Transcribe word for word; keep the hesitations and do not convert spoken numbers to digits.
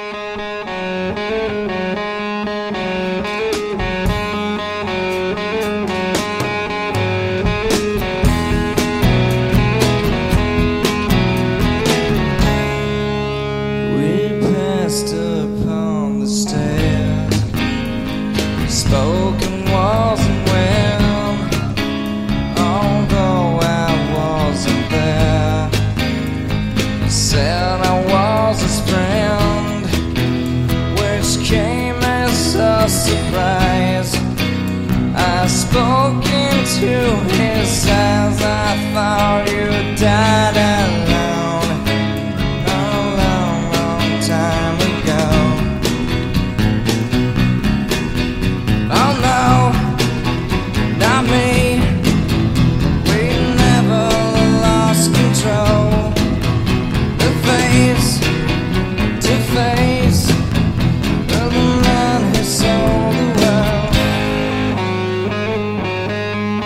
Upon the stairs, spoken wasn't well, although I wasn't there. He said I was his friend, which came as a surprise. I spoke into his eyes, I thought you died